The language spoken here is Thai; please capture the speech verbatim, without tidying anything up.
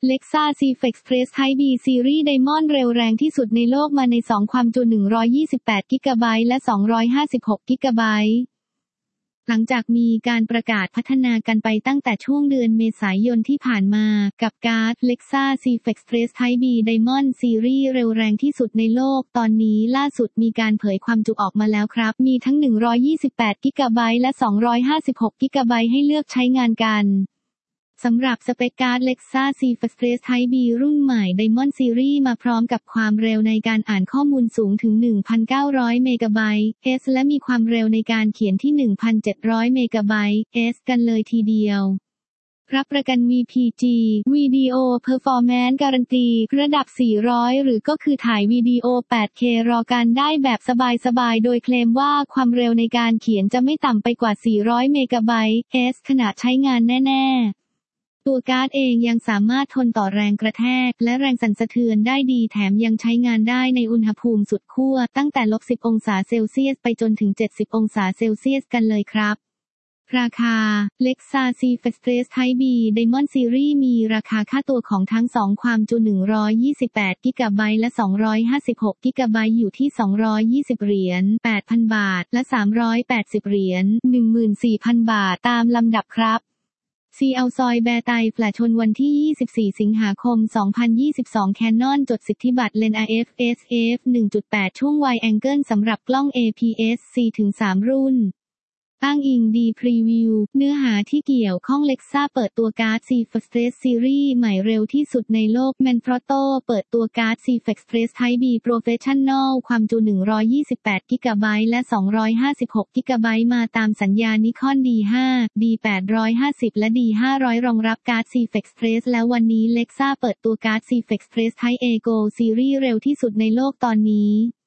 Lexa C-Flex Type B Series Diamond เร็วแรงที่สุดในโลกมาในสองความจุหนึ่งร้อยยี่สิบแปดกิกะไบต์และสองร้อยห้าสิบหกกิกะไบต์หลังจากมีการประกาศพัฒนากันไปตั้งแต่ช่วงเดือนเมษายนที่ผ่านมากับการ์ด Lexa C-Flex Type B Diamond Series เร็วแรงที่สุดในโลกตอนนี้ล่าสุดมีการเผยความจุออกมาแล้วครับมีทั้งหนึ่งร้อยยี่สิบแปดกิกะไบต์และสองร้อยห้าสิบหกกิกะไบต์ให้เลือกใช้งานกันสำหรับสเปคการ์ด Lexa C-Flex Type B รุ่นใหม่ Diamond Series มาพร้อมกับความเร็วในการอ่านข้อมูลสูงถึง หนึ่งพันเก้าร้อย เมกะไบต์ เอส และมีความเร็วในการเขียนที่ หนึ่งพันเจ็ดร้อย เมกะไบต์ เอส กันเลยทีเดียวรับประกัน วี พี จี Video Performance Guarantee ระดับ สี่ร้อย หรือก็คือถ่ายวิดีโอ แปดเค รอการได้แบบสบายๆโดยเคลมว่าความเร็วในการเขียนจะไม่ต่ำไปกว่า สี่ร้อย เมกะไบต์ เอส ขณะใช้งานแน่ๆตัวการ์ดเองยังสามารถทนต่อแรงกระแทกและแรงสั่นสะเทือนได้ดีแถมยังใช้งานได้ในอุณหภูมิสุดขั้วตั้งแต่ ลบสิบ องศาเซลเซียสไปจนถึง เจ็ดสิบ องศาเซลเซียสกันเลยครับราคา Lexa C-Flex Type B Diamond Series มีราคาค่าตัวของทั้งสองความจุหนึ่งร้อยยี่สิบแปดกิกะไบต์และสองร้อยห้าสิบหกกิกะไบต์อยู่ที่สองร้อยยี่สิบเหรียญ แปดพัน บาทและสามร้อยแปดสิบเหรียญ หนึ่งหมื่นสี่พัน บาทตามลำดับครับซีเอาซอยแบร์ไตแฟลชชนวันที่ยี่สิบสี่สิงหาคมสองพันยี่สิบสอง Canon จดสิทธิบัตรเลนส์ อาร์ เอฟ เอส เอฟ หนึ่งจุดแปด ช่วง Wide Angle สำหรับกล้อง เอ พี เอส ซี ถึง สาม รุ่นอ้างอิงดีพรีวิวเนื้อหาที่เกี่ยวข้อง Lexa เปิดตัวการ์ด C-Flex Series ใหม่เร็วที่สุดในโลก Manfrotto เปิดตัวการ์ด C-Flex Type B Professional ความจุหนึ่งร้อยยี่สิบแปดกิกะไบต์และสองร้อยห้าสิบหกกิกะไบต์มาตามสัญญา Nikon ดี ห้า ดี แปดร้อยห้าสิบ และ ดี ห้าร้อย รองรับการ์ด C-Flex แล้ววันนี้ Lexa เปิดตัวการ์ด C-Flex Type A Gold Series เร็วที่สุดในโลกตอนนี้